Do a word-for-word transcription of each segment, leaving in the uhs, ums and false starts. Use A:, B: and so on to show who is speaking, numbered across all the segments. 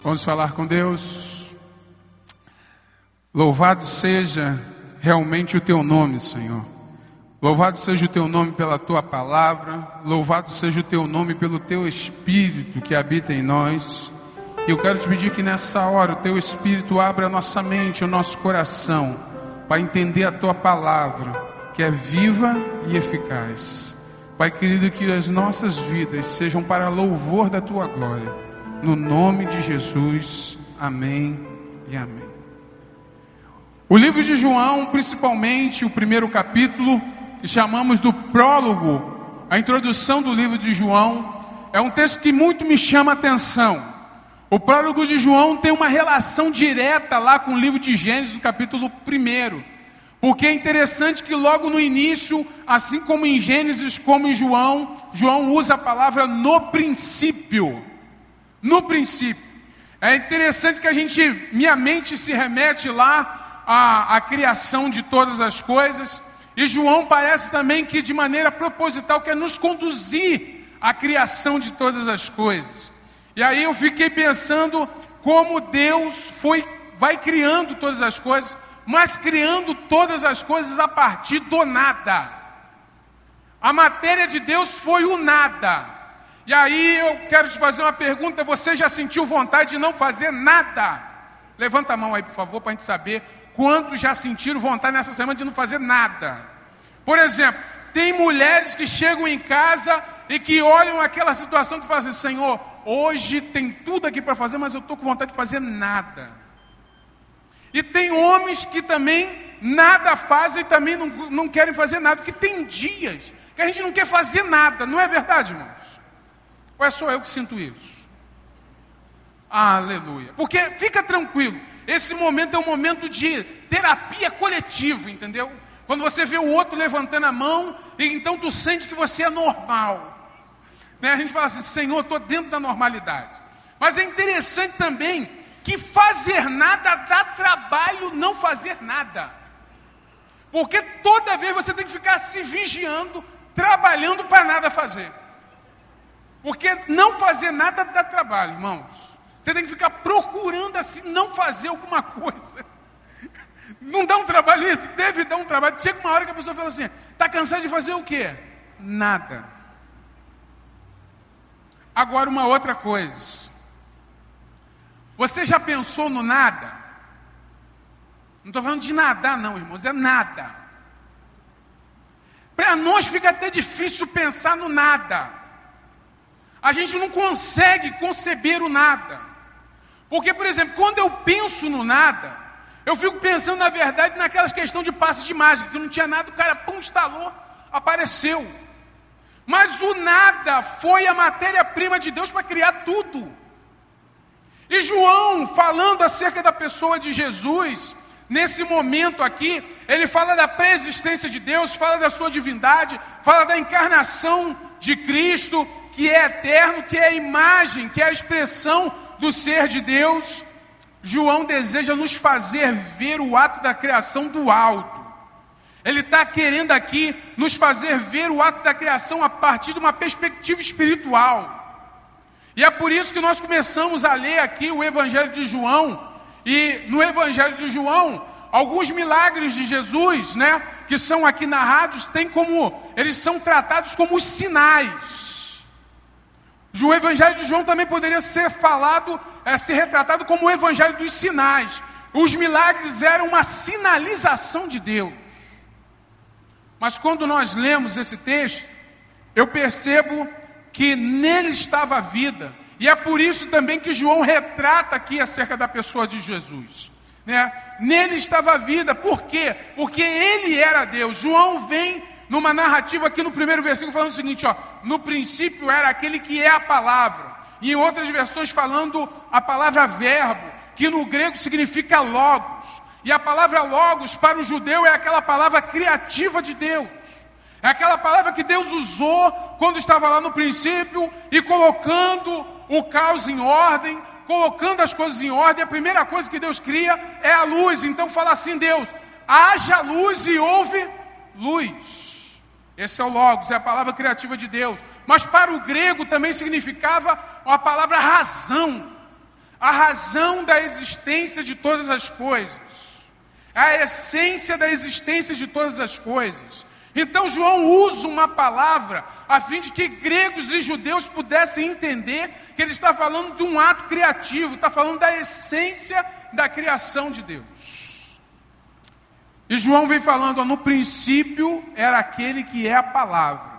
A: Vamos falar com Deus. Louvado seja realmente o teu nome, Senhor. Louvado seja o teu nome pela tua palavra. Louvado seja o teu nome pelo teu Espírito que habita em nós. E eu quero te pedir que nessa hora o teu Espírito abra a nossa mente, o nosso coração, para entender a tua palavra, que é viva e eficaz. Pai querido, que as nossas vidas sejam para louvor da tua glória. No nome de Jesus, amém e amém. O livro de João, principalmente o primeiro capítulo, que chamamos do prólogo, a introdução do livro de João, é um texto que muito me chama a atenção. O prólogo de João tem uma relação direta lá com o livro de Gênesis, do capítulo primeiro. Porque é interessante que logo no início, assim como em Gênesis, como em João, João usa a palavra no princípio. No princípio. É interessante que a gente, minha mente se remete lá à, à criação de todas as coisas. E João parece também que de maneira proposital quer nos conduzir à criação de todas as coisas. E aí eu fiquei pensando como Deus foi, vai criando todas as coisas, mas criando todas as coisas a partir do nada. A matéria de Deus foi o nada. E aí eu quero te fazer uma pergunta: você já sentiu vontade de não fazer nada? Levanta a mão aí, por favor, para a gente saber quantos já sentiram vontade nessa semana de não fazer nada. Por exemplo, tem mulheres que chegam em casa e que olham aquela situação que fazem: Senhor, hoje tem tudo aqui para fazer, mas eu estou com vontade de fazer nada. E tem homens que também nada fazem e também não, não querem fazer nada, porque tem dias que a gente não quer fazer nada, não é verdade, irmãos? Ou é só eu que sinto isso? Aleluia. Porque, fica tranquilo, esse momento é um momento de terapia coletiva, entendeu? Quando você vê o outro levantando a mão, e então tu sente que você é normal, né? A gente fala assim: Senhor, estou dentro da normalidade. Mas é interessante também que fazer nada dá trabalho não fazer nada. Porque toda vez você tem que ficar se vigiando, trabalhando para nada fazer. Porque não fazer nada dá trabalho, irmãos. Você tem que ficar procurando assim não fazer alguma coisa. Não dá um trabalho isso? Deve dar um trabalho. Chega uma hora que a pessoa fala assim: está cansado de fazer o quê? Nada. Agora uma outra coisa. Você já pensou no nada? Não estou falando de nadar não, irmãos, é nada. Para nós fica até difícil pensar no nada. A gente não consegue conceber o nada. Porque, por exemplo, quando eu penso no nada, eu fico pensando, na verdade, naquelas questões de passes de mágica, que não tinha nada, o cara, pum, instalou, apareceu. Mas o nada foi a matéria-prima de Deus para criar tudo. E João, falando acerca da pessoa de Jesus, nesse momento aqui, ele fala da pré-existência de Deus, fala da sua divindade, fala da encarnação de Cristo, que é eterno, que é a imagem, que é a expressão do ser de Deus. João deseja nos fazer ver o ato da criação do alto. Ele está querendo aqui nos fazer ver o ato da criação a partir de uma perspectiva espiritual. E é por isso que nós começamos a ler aqui o Evangelho de João. E no Evangelho de João, alguns milagres de Jesus, né, que são aqui narrados, tem como, eles são tratados como os sinais. O Evangelho de João também poderia ser falado, é, ser retratado como o Evangelho dos sinais. Os milagres eram uma sinalização de Deus. Mas quando nós lemos esse texto, eu percebo que nele estava a vida. E é por isso também que João retrata aqui acerca da pessoa de Jesus, né? Nele estava a vida. Por quê? Porque ele era Deus. João vem numa narrativa aqui no primeiro versículo falando o seguinte, ó: no princípio era aquele que é a palavra. E em outras versões falando a palavra verbo, que no grego significa logos. E a palavra logos para o judeu é aquela palavra criativa de Deus. É aquela palavra que Deus usou quando estava lá no princípio e colocando o caos em ordem, colocando as coisas em ordem. A primeira coisa que Deus cria é a luz. Então fala assim Deus: haja luz e houve luz. Esse é o logos, é a palavra criativa de Deus. Mas para o grego também significava a palavra razão. a razão da existência de todas as coisas, a essência da existência de todas as coisas. Então João usa uma palavra a fim de que gregos e judeus pudessem entender que ele está falando de um ato criativo, está falando da essência da criação de Deus. E João vem falando, ó, no princípio era aquele que é a palavra,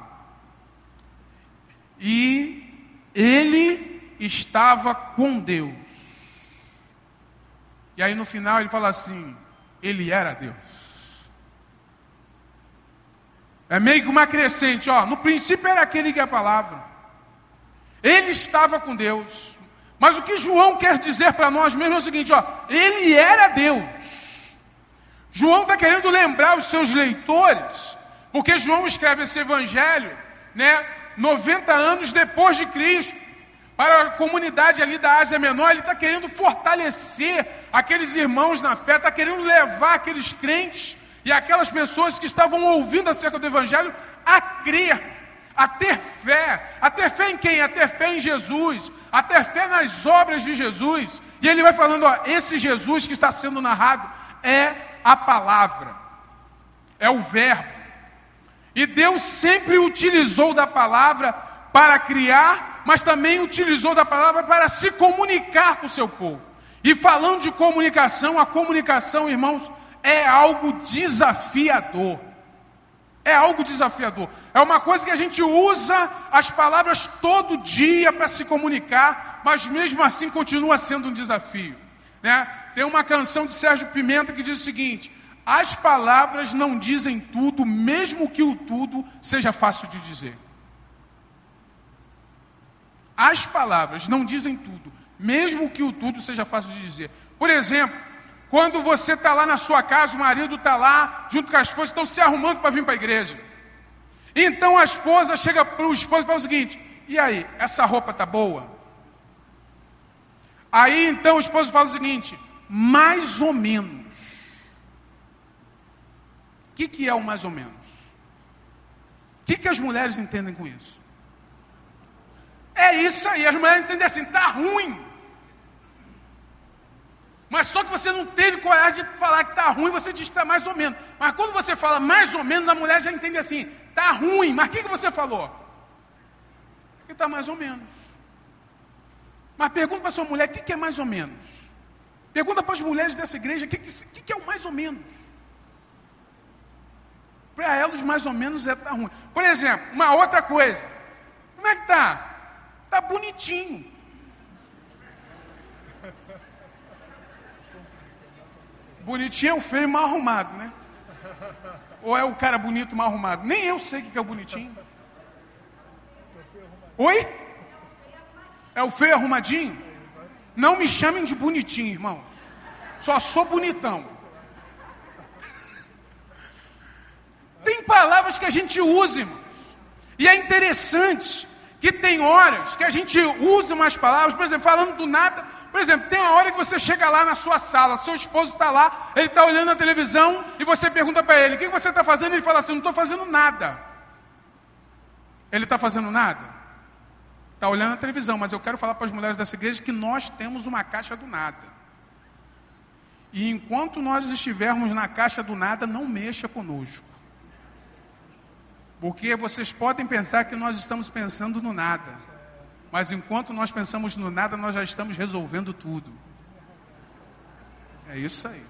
A: e ele estava com Deus. E aí no final ele fala assim, ele era Deus. É meio que uma crescente, ó. No princípio era aquele que é a palavra. Ele estava com Deus. Mas o que João quer dizer para nós mesmo é o seguinte, ó. Ele era Deus. João está querendo lembrar os seus leitores, porque João escreve esse evangelho, né, noventa anos depois de Cristo, para a comunidade ali da Ásia Menor. Ele está querendo fortalecer aqueles irmãos na fé, está querendo levar aqueles crentes e aquelas pessoas que estavam ouvindo acerca do Evangelho a crer, a ter fé. A ter fé em quem? A ter fé em Jesus, a ter fé nas obras de Jesus. E ele vai falando, ó, esse Jesus que está sendo narrado é a palavra, é o verbo. E Deus sempre utilizou da palavra para criar, mas também utilizou da palavra para se comunicar com o seu povo. E falando de comunicação, a comunicação, irmãos, é algo desafiador. É algo desafiador. É uma coisa que a gente usa as palavras todo dia para se comunicar, mas mesmo assim continua sendo um desafio, né? Tem uma canção de Sérgio Pimenta que diz o seguinte: as palavras não dizem tudo, mesmo que o tudo seja fácil de dizer. As palavras não dizem tudo, mesmo que o tudo seja fácil de dizer. Por exemplo, quando você está lá na sua casa, o marido está lá, junto com a esposa, estão se arrumando para vir para a igreja. Então a esposa chega para o esposo e fala o seguinte: e aí, essa roupa está boa? Aí então o esposo fala o seguinte: mais ou menos. O que, que é o mais ou menos? O que, que as mulheres entendem com isso? É isso aí, as mulheres entendem assim, está ruim. Mas só que você não teve coragem de falar que está ruim, você diz que está mais ou menos. Mas quando você fala mais ou menos, a mulher já entende assim, está ruim. Mas o que, que você falou? Que está mais ou menos. Mas pergunta para sua mulher, o que, que é mais ou menos? Pergunta para as mulheres dessa igreja, o que, que, que, que é o mais ou menos? Para elas, mais ou menos é estar ruim. Por exemplo, uma outra coisa. Como é que está? Está bonitinho. Bonitinho é o feio mal arrumado, né? Ou é o cara bonito mal arrumado? Nem eu sei o que é o bonitinho. Oi? É o feio arrumadinho? Não me chamem de bonitinho, irmãos. Só sou bonitão. Tem palavras que a gente usa, irmãos. E é interessante que tem horas que a gente usa umas palavras, por exemplo, falando do nada. Por exemplo, tem uma hora que você chega lá na sua sala, seu esposo está lá, ele está olhando a televisão e você pergunta para ele, o que você está fazendo? Ele fala assim, não estou fazendo nada. Ele está fazendo nada? Está olhando a televisão, mas eu quero falar para as mulheres dessa igreja que nós temos uma caixa do nada. E enquanto nós estivermos na caixa do nada, não mexa conosco. Porque vocês podem pensar que nós estamos pensando no nada. Mas enquanto nós pensamos no nada, nós já estamos resolvendo tudo. É isso aí.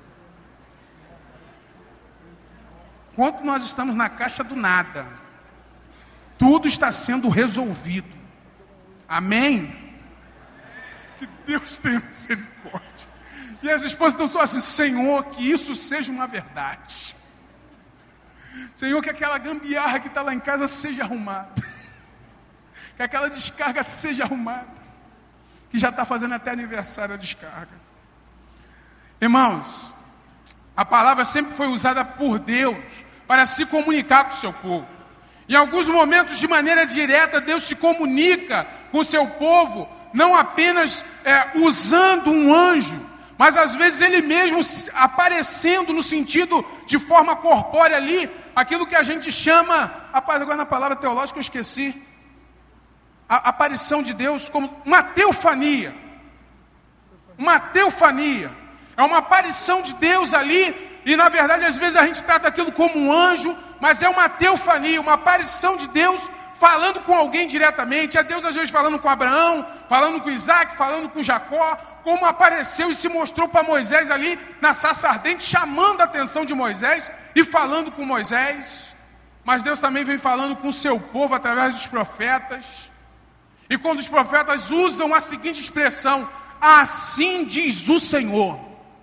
A: Enquanto nós estamos na caixa do nada, tudo está sendo resolvido. Amém? Que Deus tenha misericórdia. E as esposas estão só assim, Senhor, que isso seja uma verdade. Senhor, que aquela gambiarra que está lá em casa seja arrumada. Que aquela descarga seja arrumada. Que já está fazendo até aniversário a descarga. Irmãos, a palavra sempre foi usada por Deus para se comunicar com o seu povo. Em alguns momentos, de maneira direta, Deus se comunica com o seu povo, não apenas é, usando um anjo, mas às vezes ele mesmo aparecendo no sentido de forma corpórea ali, aquilo que a gente chama, agora na palavra teológica eu esqueci, a aparição de Deus como uma teofania. Uma teofania. É uma aparição de Deus ali, e na verdade às vezes a gente trata aquilo como um anjo, mas é uma teofania, uma aparição de Deus falando com alguém diretamente. É Deus às vezes falando com Abraão, falando com Isaac, falando com Jacó, como apareceu e se mostrou para Moisés ali na sarça ardente, chamando a atenção de Moisés e falando com Moisés. Mas Deus também vem falando com o seu povo através dos profetas. E quando os profetas usam a seguinte expressão: assim diz o Senhor.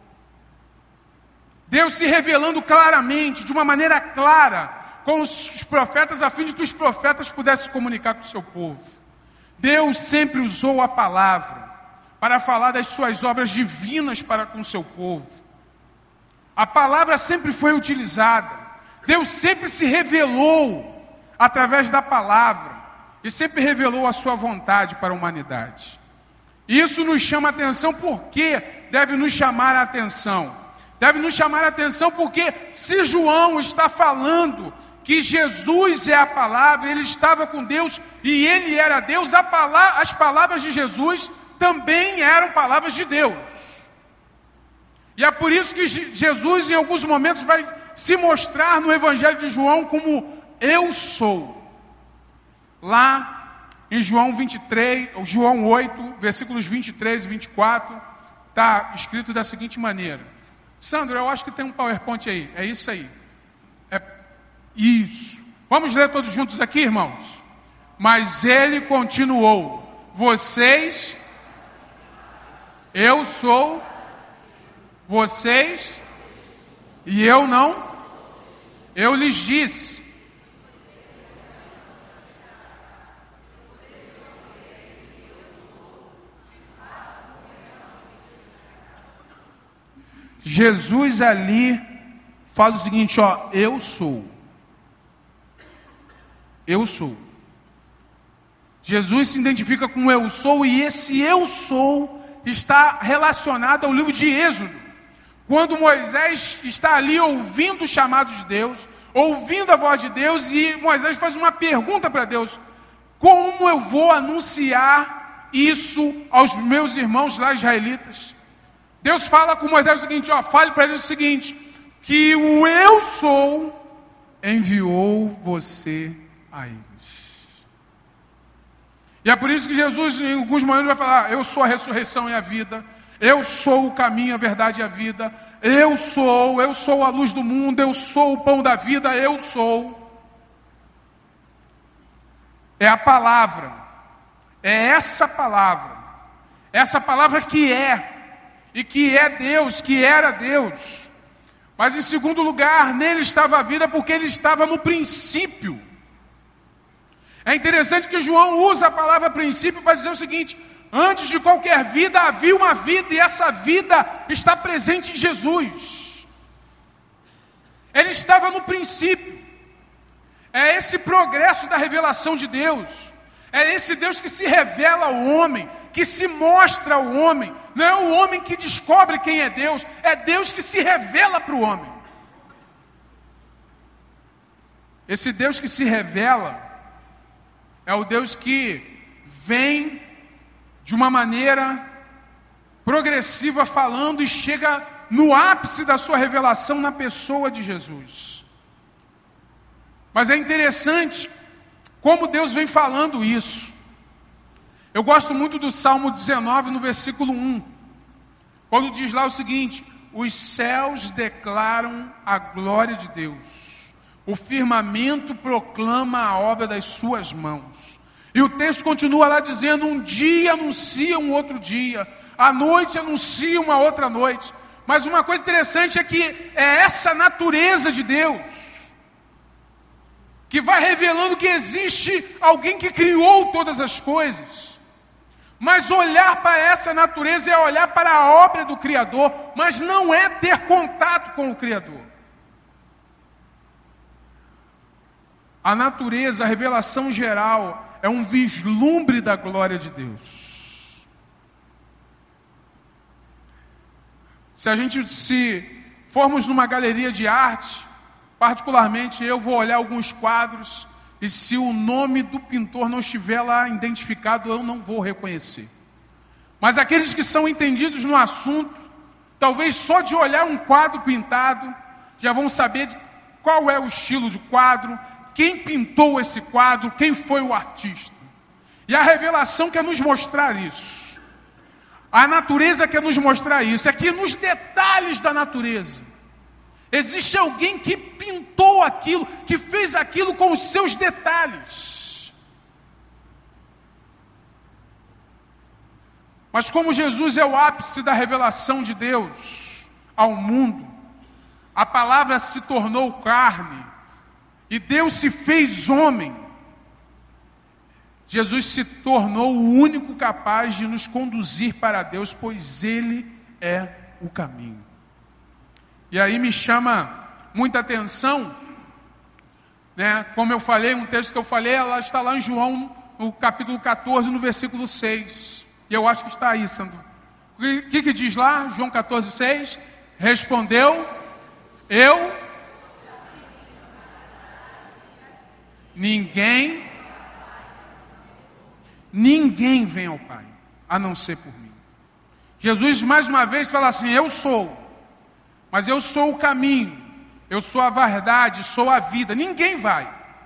A: Deus se revelando claramente, de uma maneira clara, com os profetas, a fim de que os profetas pudessem se comunicar com o seu povo. Deus sempre usou a palavra para falar das suas obras divinas para com o seu povo. A palavra sempre foi utilizada. Deus sempre se revelou através da palavra e sempre revelou a sua vontade para a humanidade. Isso nos chama a atenção porque deve nos chamar a atenção. Deve nos chamar a atenção porque se João está falando que Jesus é a palavra, ele estava com Deus e ele era Deus, a palavra, as palavras de Jesus também eram palavras de Deus. E é por isso que Jesus em alguns momentos vai se mostrar no Evangelho de João como eu sou. Lá em João vinte e três, João oito, versículos vinte e três e vinte e quatro, está escrito da seguinte maneira. Sandro, eu acho que tem um PowerPoint aí, é isso aí. É isso. Vamos ler todos juntos aqui, irmãos? Mas ele continuou: vocês, eu sou, vocês, e eu não, eu lhes disse. Jesus ali fala o seguinte, ó, eu sou. Eu sou. Jesus se identifica com eu sou, e esse eu sou está relacionado ao livro de Êxodo. Quando Moisés está ali ouvindo o chamado de Deus, ouvindo a voz de Deus, e Moisés faz uma pergunta para Deus: como eu vou anunciar isso aos meus irmãos lá israelitas? Deus fala com Moisés o seguinte, ó, fale para eles o seguinte, que o eu sou enviou você a eles. E é por isso que Jesus em alguns momentos vai falar, eu sou a ressurreição e a vida, eu sou o caminho, a verdade e a vida, eu sou, eu sou a luz do mundo, eu sou o pão da vida, eu sou. É a palavra, é essa palavra, essa palavra que é, e que é Deus, que era Deus. Mas em segundo lugar, nele estava a vida, porque ele estava no princípio. É interessante que João usa a palavra princípio para dizer o seguinte: antes de qualquer vida havia uma vida, e essa vida está presente em Jesus. Ele estava no princípio. É esse progresso da revelação de Deus. É esse Deus que se revela ao homem, que se mostra ao homem. Não é o homem que descobre quem é Deus, é Deus que se revela para o homem. Esse Deus que se revela é o Deus que vem de uma maneira progressiva falando e chega no ápice da sua revelação na pessoa de Jesus. Mas é interessante como Deus vem falando isso. Eu gosto muito do Salmo dezenove, no versículo um, quando diz lá o seguinte: os céus declaram a glória de Deus, o firmamento proclama a obra das suas mãos. E o texto continua lá dizendo, um dia anuncia um outro dia, a noite anuncia uma outra noite. Mas uma coisa interessante é que é essa natureza de Deus que vai revelando que existe alguém que criou todas as coisas. Mas olhar para essa natureza é olhar para a obra do Criador, mas não é ter contato com o Criador. A natureza, a revelação geral, é um vislumbre da glória de Deus. Se a gente se formos numa galeria de arte, particularmente eu vou olhar alguns quadros, e se o nome do pintor não estiver lá identificado, eu não vou reconhecer. Mas aqueles que são entendidos no assunto, talvez só de olhar um quadro pintado, já vão saber de qual é o estilo de quadro, quem pintou esse quadro, quem foi o artista. E a revelação quer nos mostrar isso. A natureza quer nos mostrar isso. É que nos detalhes da natureza existe alguém que pintou aquilo, que fez aquilo com os seus detalhes. Mas como Jesus é o ápice da revelação de Deus ao mundo, a palavra se tornou carne, e Deus se fez homem. Jesus se tornou o único capaz de nos conduzir para Deus, pois Ele é o caminho. E aí me chama muita atenção, né? Como eu falei, um texto que eu falei, ela está lá em João, no capítulo catorze, no versículo seis. E eu acho que está aí, Sandro. O que, que diz lá? João catorze, seis. Respondeu, eu, ninguém, ninguém vem ao Pai, a não ser por mim. Jesus mais uma vez fala assim, eu sou, mas eu sou o caminho, eu sou a verdade, sou a vida, ninguém vai.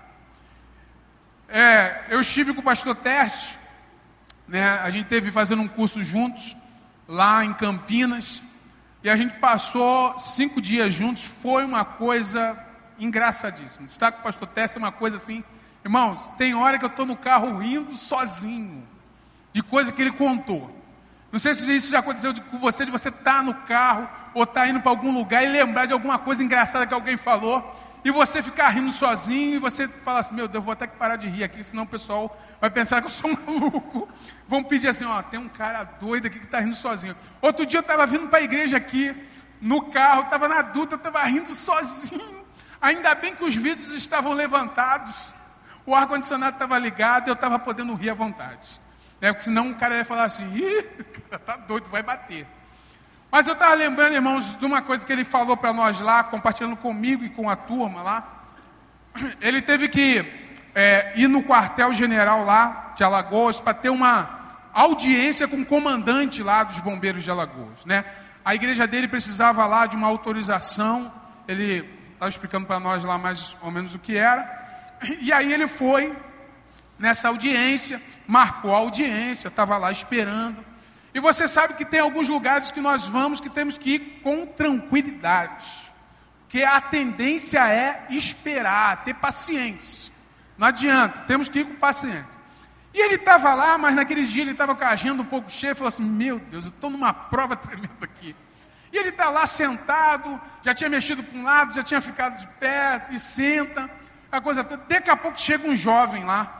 A: É, eu estive com o pastor Tércio, né, a gente teve fazendo um curso juntos, lá em Campinas, e a gente passou cinco dias juntos, foi uma coisa engraçadíssima. Estar com o pastor Tércio é uma coisa assim, irmãos, tem hora que eu estou no carro rindo sozinho, de coisa que ele contou. Não sei se isso já aconteceu com você, de você estar no carro, ou estar indo para algum lugar e lembrar de alguma coisa engraçada que alguém falou, e você ficar rindo sozinho, e você fala assim, meu Deus, vou até que parar de rir aqui, senão o pessoal vai pensar que eu sou maluco. Vão pedir assim, ó, tem um cara doido aqui que está rindo sozinho. Outro dia eu estava vindo para a igreja aqui, no carro, estava na duta, eu estava rindo sozinho. Ainda bem que os vidros estavam levantados, o ar-condicionado estava ligado, e eu estava podendo rir à vontade. É, porque senão o cara ia falar assim, ih, o cara tá doido, vai bater. Mas eu estava lembrando, irmãos, de uma coisa que ele falou para nós lá, compartilhando comigo e com a turma lá. Ele teve que é, ir no quartel-general lá de Alagoas para ter uma audiência com o comandante lá dos bombeiros de Alagoas, né? A igreja dele precisava lá de uma autorização, ele estava explicando para nós lá mais ou menos o que era. E aí ele foi nessa audiência, marcou a audiência, estava lá esperando. E você sabe que tem alguns lugares que nós vamos que temos que ir com tranquilidade. Porque a tendência é esperar, ter paciência. Não adianta, temos que ir com paciência. E ele estava lá, mas naquele dia ele estava com a agenda um pouco cheia, falou assim, meu Deus, eu estou numa prova tremenda aqui. E ele está lá sentado, já tinha mexido para um lado, já tinha ficado de pé, e senta, a coisa toda. Daqui a pouco chega um jovem lá.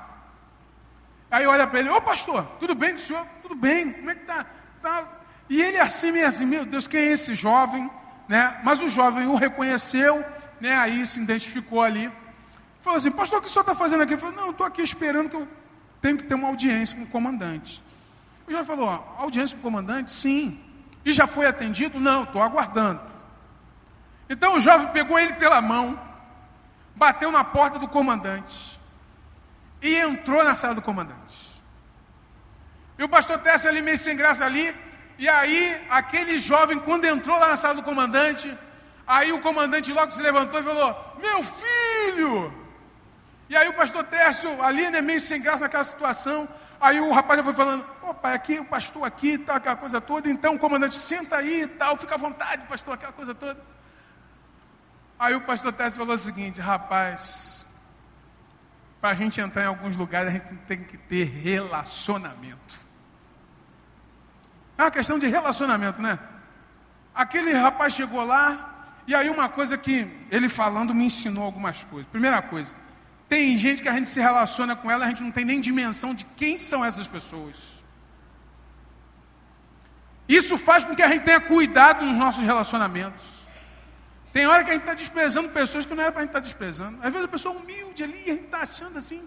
A: Aí olha para ele, ô pastor, tudo bem com o senhor? Tudo bem, como é que está? Tá? E ele assim, meio assim, meu Deus, quem é esse jovem? Né? Mas o jovem o reconheceu, né? Aí se identificou ali. Falou assim, pastor, o que o senhor está fazendo aqui? Ele falou, não, eu estou aqui esperando que eu tenho que ter uma audiência com o comandante. O jovem falou, ó, audiência com o comandante? Sim. E já foi atendido? Não, estou aguardando. Então o jovem pegou ele pela mão, bateu na porta do comandante e entrou na sala do comandante. E o pastor Tércio ali meio sem graça ali, e aí aquele jovem, quando entrou lá na sala do comandante, aí o comandante logo se levantou e falou, meu filho! E aí o pastor Tércio ali, né, meio sem graça naquela situação, aí o rapaz já foi falando, ô pai, aqui, o pastor aqui, tal, aquela coisa toda, então o comandante, senta aí e tal, fica à vontade, pastor, aquela coisa toda. Aí o pastor Tércio falou o seguinte, rapaz, para a gente entrar em alguns lugares, a gente tem que ter relacionamento. É uma questão de relacionamento, né? Aquele rapaz chegou lá, e aí uma coisa que ele falando me ensinou algumas coisas. Primeira coisa, tem gente que a gente se relaciona com ela, a gente não tem nem dimensão de quem são essas pessoas. Isso faz com que a gente tenha cuidado nos nossos relacionamentos. Tem hora que a gente está desprezando pessoas que não era para a gente estar desprezando. Às vezes a pessoa humilde ali, a gente está achando assim.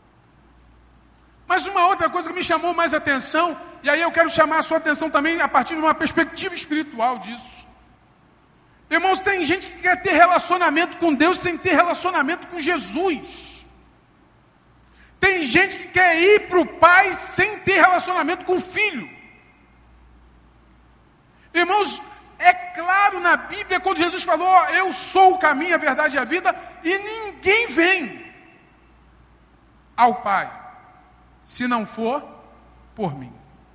A: Mas uma outra coisa que me chamou mais atenção, e aí eu quero chamar a sua atenção também a partir de uma perspectiva espiritual disso. Irmãos, tem gente que quer ter relacionamento com Deus sem ter relacionamento com Jesus. Tem gente que quer ir para o Pai sem ter relacionamento com o Filho. Irmãos, é claro na Bíblia quando Jesus falou: eu sou o caminho, a verdade e a vida, e ninguém vem ao Pai se não for por mim.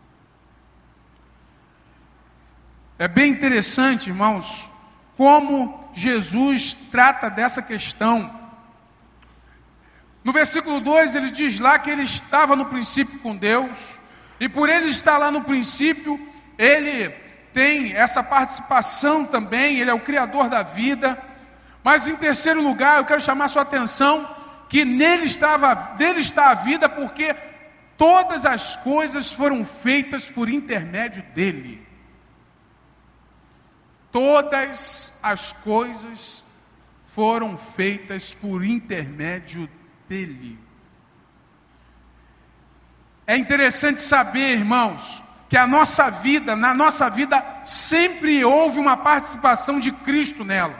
A: É bem interessante, irmãos, como Jesus trata dessa questão. No versículo dois, ele diz lá que ele estava no princípio com Deus, e por ele estar lá no princípio, ele tem essa participação também, ele é o Criador da vida. Mas em terceiro lugar, eu quero chamar a sua atenção, que nele estava, dele está a vida, porque todas as coisas foram feitas por intermédio dele. Todas as coisas foram feitas por intermédio dele. É interessante saber, irmãos, que a nossa vida, na nossa vida, sempre houve uma participação de Cristo nela.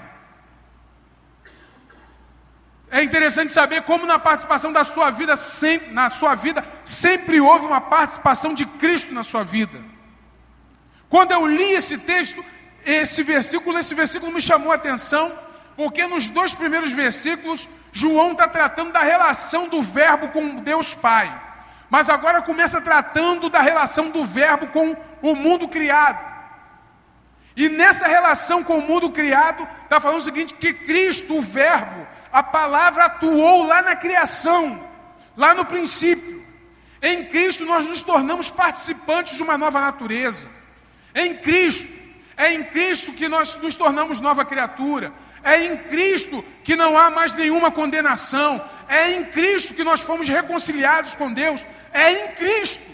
A: É interessante saber como na participação da sua vida, sempre, na sua vida, sempre houve uma participação de Cristo na sua vida. Quando eu li esse texto, esse versículo, esse versículo me chamou a atenção, porque nos dois primeiros versículos, João está tratando da relação do Verbo com Deus Pai. Mas agora começa tratando da relação do Verbo com o mundo criado. E nessa relação com o mundo criado, está falando o seguinte, que Cristo, o Verbo, a palavra atuou lá na criação, lá no princípio. Em Cristo nós nos tornamos participantes de uma nova natureza. Em Cristo, é em Cristo que nós nos tornamos nova criatura. É em Cristo que não há mais nenhuma condenação. É em Cristo que nós fomos reconciliados com Deus. É em Cristo.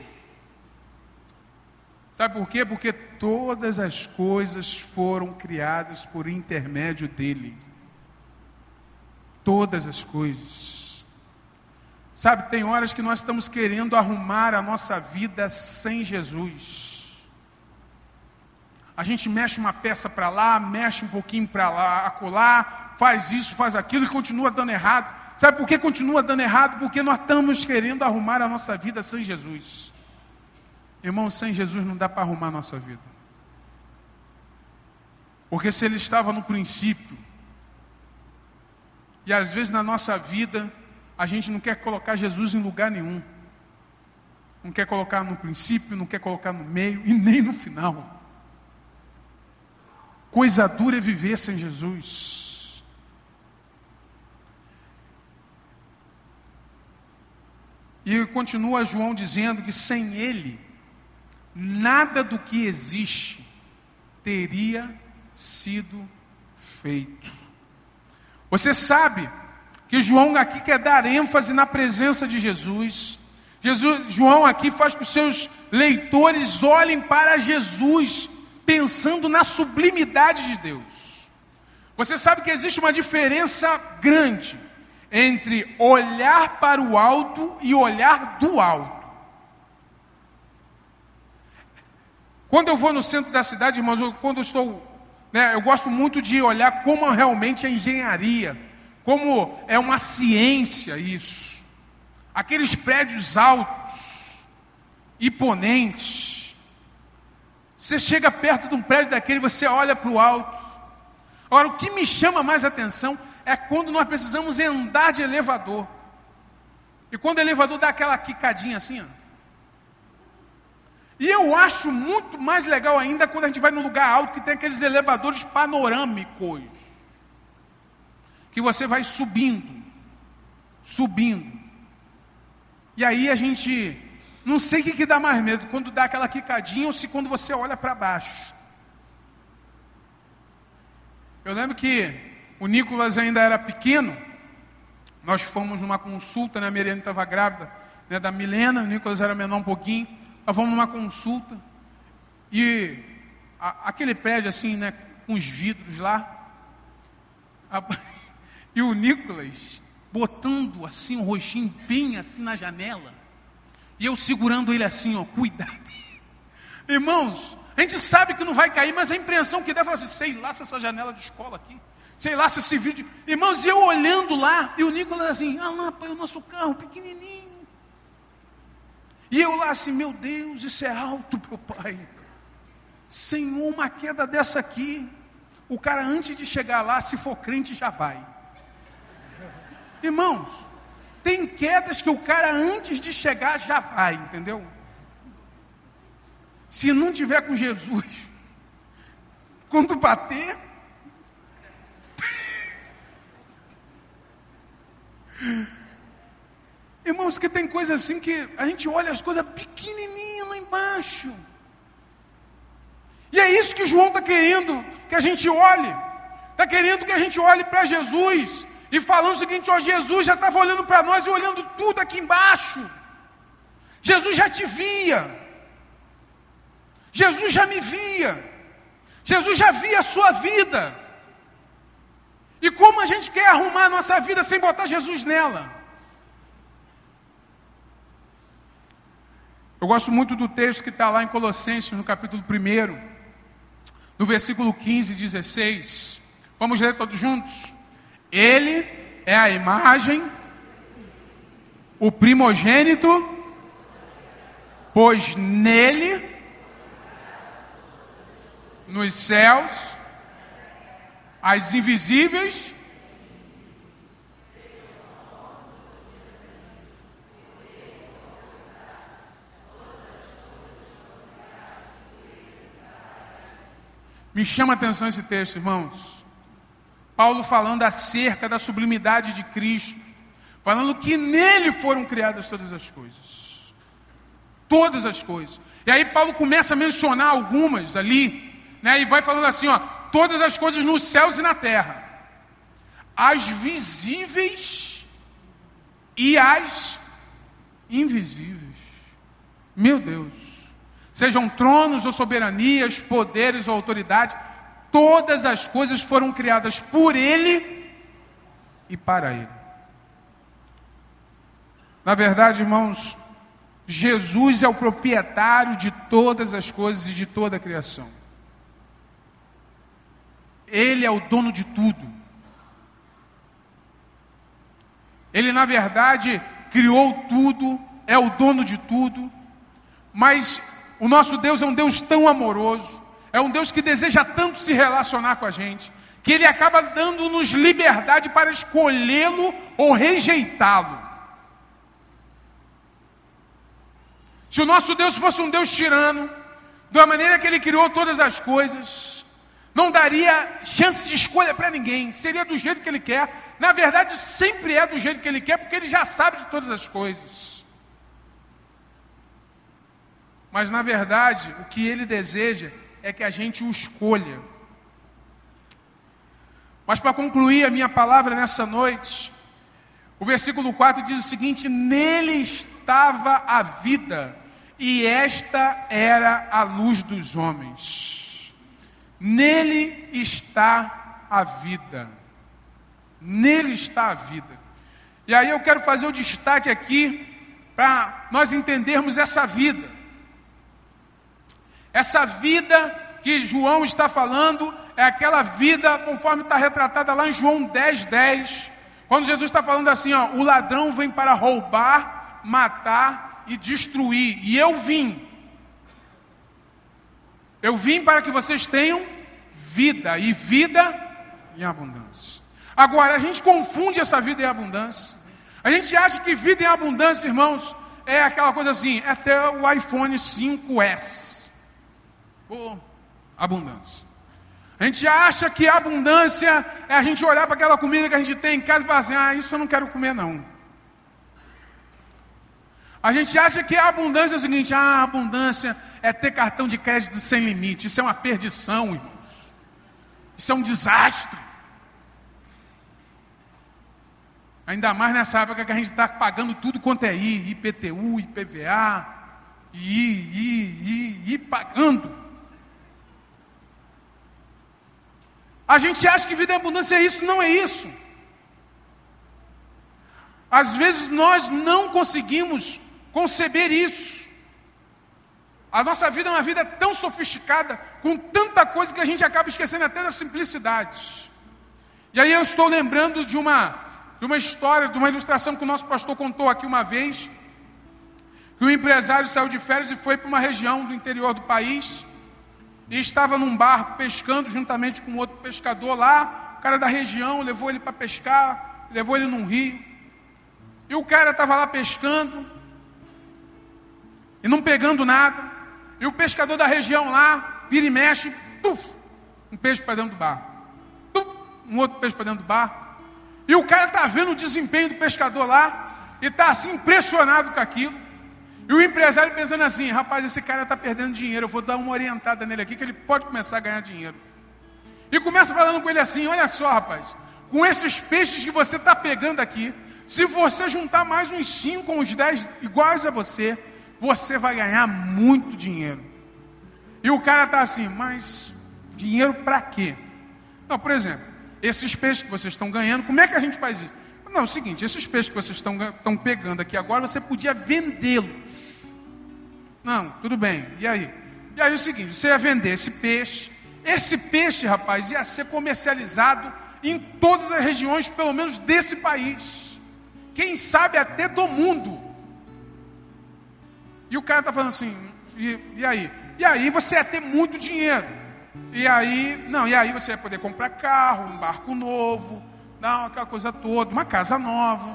A: Sabe por quê? Porque todas as coisas foram criadas por intermédio dele. Todas as coisas. Sabe, tem horas que nós estamos querendo arrumar a nossa vida sem Jesus. A gente mexe uma peça para lá, mexe um pouquinho para lá, acolá, faz isso, faz aquilo e continua dando errado. Sabe por que continua dando errado? Porque nós estamos querendo arrumar a nossa vida sem Jesus. Irmão, sem Jesus não dá para arrumar a nossa vida. Porque se ele estava no princípio, e às vezes na nossa vida, a gente não quer colocar Jesus em lugar nenhum. Não quer colocar no princípio, não quer colocar no meio e nem no final. Coisa dura é viver sem Jesus. E continua João dizendo que sem ele, nada do que existe teria sido feito. Você sabe que João aqui quer dar ênfase na presença de Jesus. Jesus, João aqui faz com que os seus leitores olhem para Jesus, pensando na sublimidade de Deus. Você sabe que existe uma diferença grande entre olhar para o alto e olhar do alto. Quando eu vou no centro da cidade, irmãos, eu, quando eu estou, né, eu gosto muito de olhar como realmente é engenharia, como é uma ciência isso. Aqueles prédios altos, imponentes. Você chega perto de um prédio daquele, você olha para o alto. Agora, o que me chama mais atenção é quando nós precisamos andar de elevador. E quando o elevador dá aquela quicadinha assim, ó. E eu acho muito mais legal ainda quando a gente vai num lugar alto que tem aqueles elevadores panorâmicos. Que você vai subindo, subindo. E aí a gente, não sei o que, que dá mais medo, quando dá aquela quicadinha ou se quando você olha para baixo. Eu lembro que o Nicolas ainda era pequeno, nós fomos numa consulta, né, a Miriane estava grávida, né, da Milena, o Nicolas era menor um pouquinho, nós fomos numa consulta, e a, aquele prédio assim, né, com os vidros lá, a, e o Nicolas botando assim o rostinho bem assim na janela, e eu segurando ele assim, ó, cuidado. Irmãos, a gente sabe que não vai cair, mas a impressão que dá é falar assim, sei lá se essa janela de escola aqui, sei lá se esse vídeo, irmãos, e eu olhando lá, e o Nicolas assim, ah lá, pai, o nosso carro pequenininho, e eu lá assim, meu Deus, isso é alto, meu pai. Senhor, uma queda dessa aqui, o cara antes de chegar lá, se for crente, já vai. Irmãos, tem quedas que o cara antes de chegar já vai, entendeu? Se não tiver com Jesus, quando bater, irmãos, que tem coisa assim que a gente olha as coisas pequenininhas lá embaixo. E é isso que João está querendo que a gente olhe. Está querendo que a gente olhe para Jesus e falando o seguinte: ó, Jesus já estava olhando para nós e olhando tudo aqui embaixo. Jesus já te via. Jesus já me via. Jesus já via a sua vida. E como a gente quer arrumar a nossa vida sem botar Jesus nela? Eu gosto muito do texto que está lá em Colossenses, no capítulo primeiro, no versículo quinze e dezesseis. Vamos ler todos juntos? Ele é a imagem, o primogênito, pois nele, nos céus, as invisíveis, me chama a atenção esse texto, irmãos. Paulo falando acerca da sublimidade de Cristo, falando que nele foram criadas todas as coisas. Todas as coisas. E aí Paulo começa a mencionar algumas ali, né, e vai falando assim, ó, todas as coisas nos céus e na terra, as visíveis e as invisíveis. Meu Deus. Sejam tronos ou soberanias, poderes ou autoridade, todas as coisas foram criadas por Ele e para Ele. Na verdade, irmãos, Jesus é o proprietário de todas as coisas e de toda a criação. Ele é o dono de tudo. Ele, na verdade, criou tudo, é o dono de tudo, mas o nosso Deus é um Deus tão amoroso, é um Deus que deseja tanto se relacionar com a gente, que Ele acaba dando-nos liberdade para escolhê-lo ou rejeitá-lo. Se o nosso Deus fosse um Deus tirano, da maneira que Ele criou todas as coisas, não daria chance de escolha para ninguém, seria do jeito que Ele quer. Na verdade, sempre é do jeito que Ele quer, porque Ele já sabe de todas as coisas. Mas na verdade, o que Ele deseja é que a gente o escolha. Mas para concluir a minha palavra nessa noite, o versículo quatro diz o seguinte: nele estava a vida, e esta era a luz dos homens. Nele está a vida. Nele está a vida. E aí eu quero fazer o destaque aqui, para nós entendermos essa vida. Essa vida que João está falando é aquela vida conforme está retratada lá em João dez, dez, quando Jesus está falando assim, ó, o ladrão vem para roubar, matar e destruir, e eu vim. Eu vim para que vocês tenham vida, e vida em abundância. Agora, a gente confunde essa vida em abundância. A gente acha que vida em abundância, irmãos, é aquela coisa assim, é até o iPhone cinco S. Oh, abundância. A gente acha que a abundância é a gente olhar para aquela comida que a gente tem em casa e falar assim, ah, isso eu não quero comer não. A gente acha que a abundância é o seguinte, ah, a abundância é ter cartão de crédito sem limite. Isso é uma perdição, irmãos. Isso é um desastre. Ainda mais nessa época que a gente está pagando tudo quanto é I, I P T U, I P V A, I, I, I, I, pagando. A gente acha que vida em abundância é isso, não é isso. Às vezes nós não conseguimos conceber isso. A nossa vida é uma vida tão sofisticada, com tanta coisa que a gente acaba esquecendo até da simplicidade. E aí eu estou lembrando de uma, de uma história, de uma ilustração que o nosso pastor contou aqui uma vez, que um empresário saiu de férias e foi para uma região do interior do país, e estava num barco pescando juntamente com outro pescador lá. O cara da região levou ele para pescar, levou ele num rio. E o cara estava lá pescando e não pegando nada. E o pescador da região lá, vira e mexe, tuf, um peixe para dentro do barco. Tuf, um outro peixe para dentro do barco. E o cara está vendo o desempenho do pescador lá e está assim impressionado com aquilo. E o empresário pensando assim: rapaz, esse cara está perdendo dinheiro, eu vou dar uma orientada nele aqui que ele pode começar a ganhar dinheiro. E começa falando com ele assim: olha só, rapaz, com esses peixes que você está pegando aqui, se você juntar mais uns cinco ou uns dez iguais a você, você vai ganhar muito dinheiro. E o cara está assim: mas dinheiro para quê? Não, por exemplo, esses peixes que vocês estão ganhando, como é que a gente faz isso? Não, é o seguinte, esses peixes que vocês estão, estão pegando aqui agora, você podia vendê-los. Não, tudo bem, e aí? E aí é o seguinte, você ia vender esse peixe, esse peixe, rapaz, ia ser comercializado em todas as regiões, pelo menos desse país. Quem sabe até do mundo. E o cara está falando assim, e, e aí? E aí você ia ter muito dinheiro. E aí, não, e aí você ia poder comprar carro, um barco novo, não, aquela coisa toda, uma casa nova.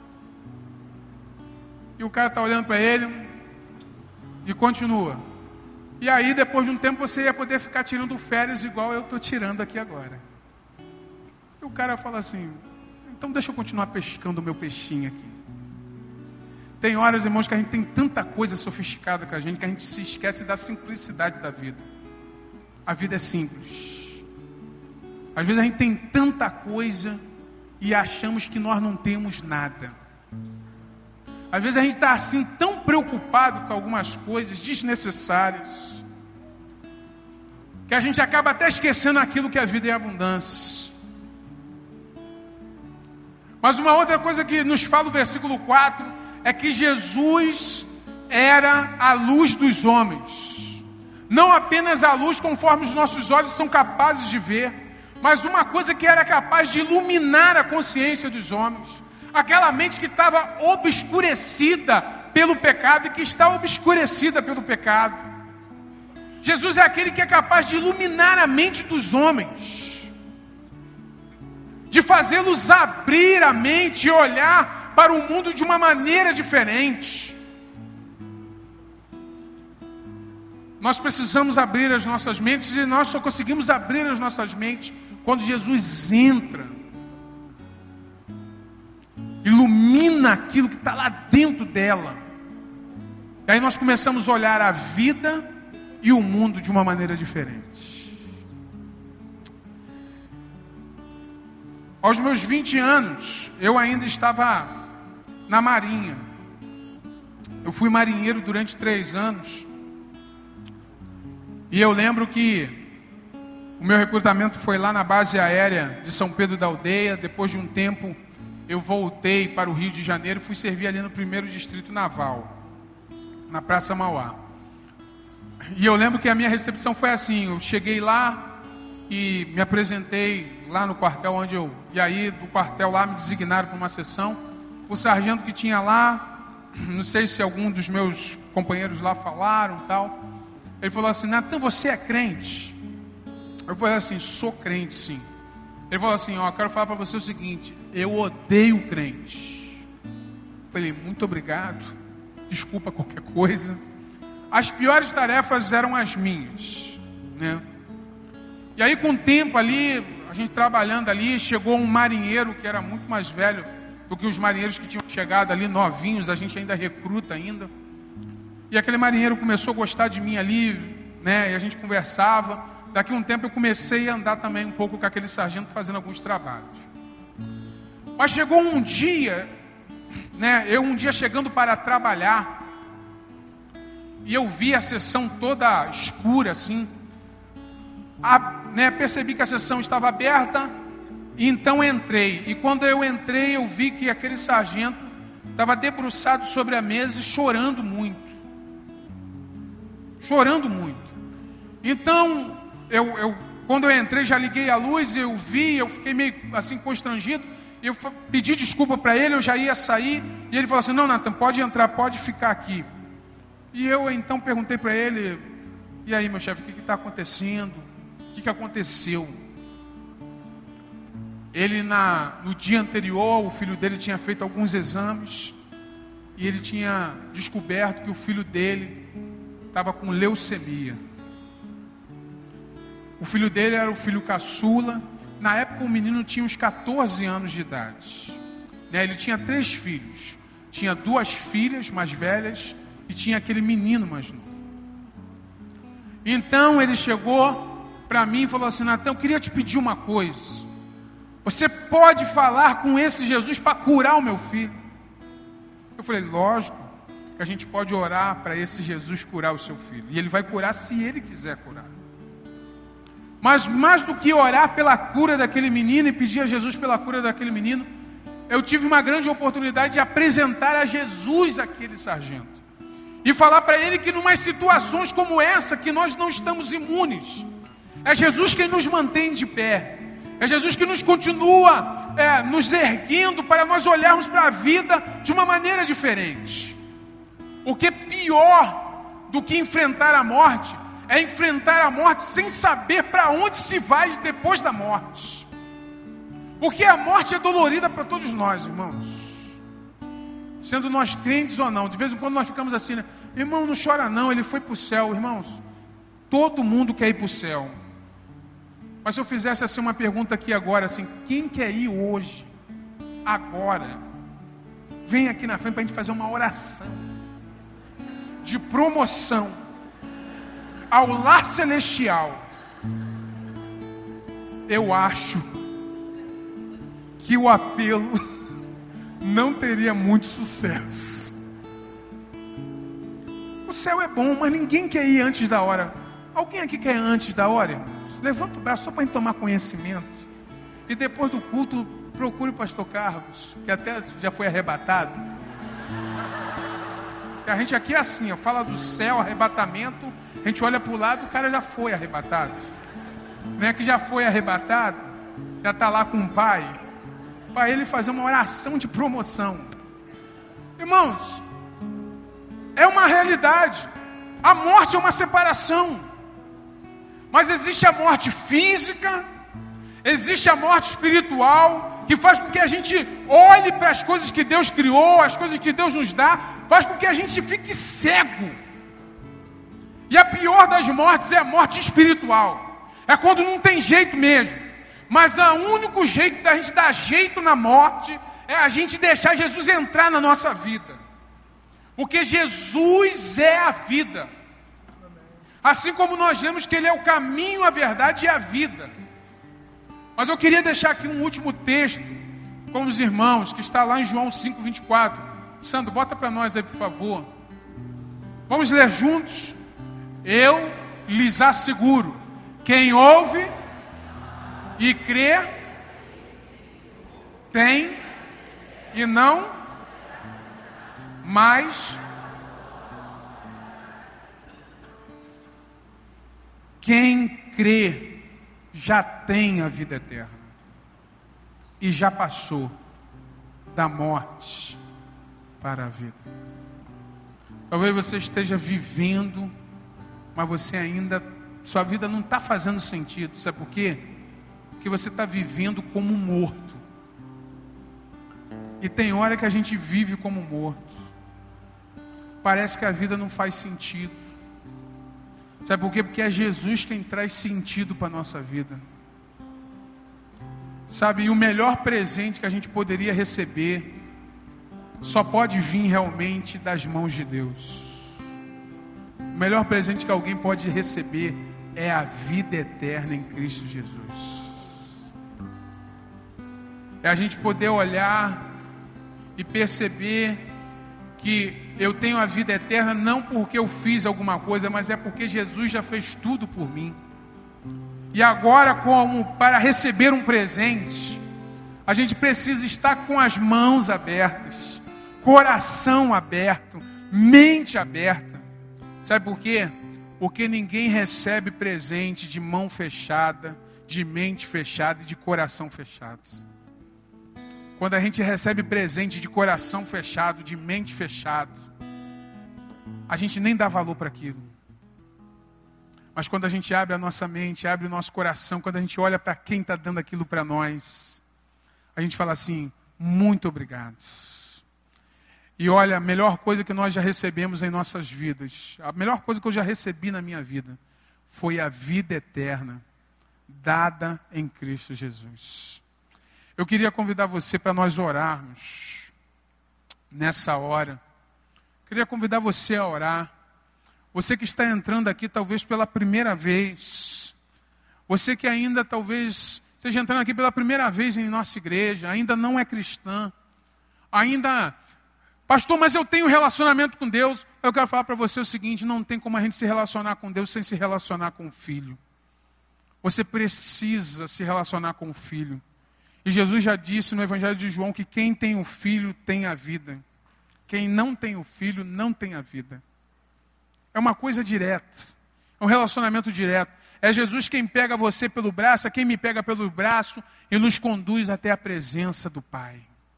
A: E o cara está olhando para ele e continua. E aí, depois de um tempo, você ia poder ficar tirando férias igual eu estou tirando aqui agora. E o cara fala assim: então deixa eu continuar pescando o meu peixinho aqui. Tem horas, irmãos, que a gente tem tanta coisa sofisticada com a gente que a gente se esquece da simplicidade da vida. A vida é simples. Às vezes a gente tem tanta coisa e achamos que nós não temos nada. Às vezes a gente está assim tão preocupado com algumas coisas desnecessárias que a gente acaba até esquecendo aquilo que a vida é abundância. Mas uma outra coisa que nos fala o versículo quatro é que Jesus era a luz dos homens. Não apenas a luz conforme os nossos olhos são capazes de ver, mas uma coisa que era capaz de iluminar a consciência dos homens. Aquela mente que estava obscurecida pelo pecado e que está obscurecida pelo pecado. Jesus é aquele que é capaz de iluminar a mente dos homens, de fazê-los abrir a mente e olhar para o mundo de uma maneira diferente. Nós precisamos abrir as nossas mentes e nós só conseguimos abrir as nossas mentes quando Jesus entra, ilumina aquilo que está lá dentro dela. E aí nós começamos a olhar a vida e o mundo de uma maneira diferente. Aos meus vinte anos, eu ainda estava na marinha. Eu fui marinheiro durante três anos. E eu lembro que o meu recrutamento foi lá na base aérea de São Pedro da Aldeia. Depois de um tempo, eu voltei para o Rio de Janeiro e fui servir ali no primeiro Distrito Naval, na Praça Mauá. E eu lembro que a minha recepção foi assim: eu cheguei lá e me apresentei lá no quartel onde eu... E aí, do quartel lá, me designaram para uma sessão. O sargento que tinha lá, não sei se algum dos meus companheiros lá falaram e tal, ele falou assim: Natan, você é crente? Eu falei assim: sou crente, sim. Ele falou assim: ó, quero falar para você o seguinte, eu odeio crente. Eu falei: muito obrigado, desculpa qualquer coisa. As piores tarefas eram as minhas, né? E aí, com o tempo ali, a gente trabalhando ali, chegou um marinheiro que era muito mais velho do que os marinheiros que tinham chegado ali, novinhos, a gente ainda recruta ainda. E aquele marinheiro começou a gostar de mim ali, né? E a gente conversava. Daqui a um tempo eu comecei a andar também um pouco com aquele sargento, fazendo alguns trabalhos. Mas chegou um dia, né? Eu um dia chegando para trabalhar, e eu vi a sessão toda escura assim. A, né, percebi que a sessão estava aberta, e então entrei. E quando eu entrei, eu vi que aquele sargento estava debruçado sobre a mesa e chorando muito. Chorando muito. Então, eu, eu, quando eu entrei, já liguei a luz, eu vi, eu fiquei meio assim constrangido. Eu pedi desculpa para ele, eu já ia sair. E ele falou assim: não, Natan, pode entrar, pode ficar aqui. E eu então perguntei para ele: E aí, meu chefe, o que está acontecendo? O que, que aconteceu? Ele, na, no dia anterior, o filho dele tinha feito alguns exames e ele tinha descoberto que o filho dele estava com leucemia. O filho dele era o filho caçula. Na época, o menino tinha uns quatorze anos de idade. Né? Ele tinha três filhos. Tinha duas filhas mais velhas e tinha aquele menino mais novo. Então, ele chegou para mim e falou assim: Natan, eu queria te pedir uma coisa. Você pode falar com esse Jesus para curar o meu filho? Eu falei, lógico, que a gente pode orar para esse Jesus curar o seu filho. E ele vai curar se ele quiser curar. Mas mais do que orar pela cura daquele menino e pedir a Jesus pela cura daquele menino, eu tive uma grande oportunidade de apresentar a Jesus aquele sargento. E falar para ele que numas situações como essa, que nós não estamos imunes. É Jesus quem nos mantém de pé. É Jesus que nos continua é, nos erguendo para nós olharmos para a vida de uma maneira diferente. Porque pior do que enfrentar a morte é enfrentar a morte sem saber para onde se vai depois da morte. Porque a morte é dolorida para todos nós, irmãos. Sendo nós crentes ou não. De vez em quando nós ficamos assim, né? Irmão, não chora não, ele foi para o céu. Irmãos, todo mundo quer ir para o céu. Mas se eu fizesse assim uma pergunta aqui agora, assim, quem quer ir hoje, agora, vem aqui na frente para a gente fazer uma oração de promoção ao lar celestial. Eu acho que o apelo não teria muito sucesso. O céu é bom, mas ninguém quer ir antes da hora. Alguém aqui quer ir antes da hora, irmãos? Levanta o braço só para a gente tomar conhecimento. E depois do culto, procure o pastor Carlos, que até já foi arrebatado. Que a gente aqui é assim, ó, fala do céu, arrebatamento, a gente olha para o lado, o cara já foi arrebatado. Não é que já foi arrebatado, já está lá com o pai, para ele fazer uma oração de promoção. Irmãos, é uma realidade. A morte é uma separação. Mas existe a morte física, existe a morte espiritual, que faz com que a gente olhe para as coisas que Deus criou, as coisas que Deus nos dá, faz com que a gente fique cego. E a pior das mortes é a morte espiritual. É quando não tem jeito mesmo. Mas o único jeito da gente dar jeito na morte é a gente deixar Jesus entrar na nossa vida. Porque Jesus é a vida. Assim como nós vemos que Ele é o caminho, a verdade e a vida. Mas eu queria deixar aqui um último texto com os irmãos, que está lá em João cinco, vinte e quatro. Sandro, bota para nós aí, por favor. Vamos ler juntos. Eu lhes asseguro, quem ouve e crê, tem e não, mas quem crê já tem a vida eterna e já passou da morte para a vida. Talvez você esteja vivendo, mas você ainda, sua vida não está fazendo sentido. Sabe por quê? Porque você está vivendo como morto. E tem hora que a gente vive como morto. Parece que a vida não faz sentido. Sabe por quê? Porque é Jesus quem traz sentido para a nossa vida. Sabe, e o melhor presente que a gente poderia receber só pode vir realmente das mãos de Deus. O melhor presente que alguém pode receber é a vida eterna em Cristo Jesus. É a gente poder olhar e perceber que eu tenho a vida eterna não porque eu fiz alguma coisa, mas é porque Jesus já fez tudo por mim. E agora, como para receber um presente, a gente precisa estar com as mãos abertas, coração aberto, mente aberta. Sabe por quê? Porque ninguém recebe presente de mão fechada, de mente fechada e de coração fechados. Quando a gente recebe presente de coração fechado, de mente fechada, a gente nem dá valor para aquilo. Mas quando a gente abre a nossa mente, abre o nosso coração, quando a gente olha para quem está dando aquilo para nós, a gente fala assim, muito obrigado. E olha, a melhor coisa que nós já recebemos em nossas vidas, a melhor coisa que eu já recebi na minha vida, foi a vida eterna, dada em Cristo Jesus. Eu queria convidar você para nós orarmos nessa hora. Queria convidar você a orar. Você que está entrando aqui talvez pela primeira vez. Você que ainda talvez esteja entrando aqui pela primeira vez em nossa igreja, ainda não é cristã. Ainda, pastor, mas eu tenho relacionamento com Deus. Eu quero falar para você o seguinte, não tem como a gente se relacionar com Deus sem se relacionar com o Filho. Você precisa se relacionar com o Filho. E Jesus já disse no Evangelho de João que quem tem o Filho tem a vida. Quem não tem o Filho não tem a vida. É uma coisa direta, é um relacionamento direto. É Jesus quem pega você pelo braço, é quem me pega pelo braço e nos conduz até a presença do Pai.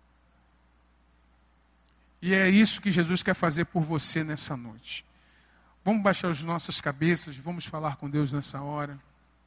A: E é isso que Jesus quer fazer por você nessa noite. Vamos baixar as nossas cabeças, vamos falar com Deus nessa hora.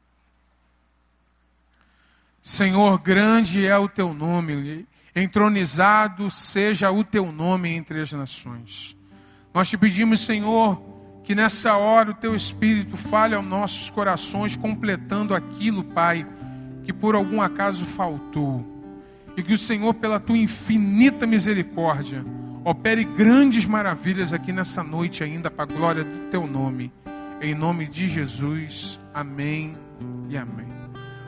A: Senhor, grande é o teu nome, entronizado seja o teu nome entre as nações. Nós te pedimos, Senhor, que nessa hora o teu Espírito fale aos nossos corações, completando aquilo, Pai, que por algum acaso faltou. E que o Senhor, pela tua infinita misericórdia, opere grandes maravilhas aqui nessa noite ainda, para a glória do teu nome. Em nome de Jesus, amém e amém.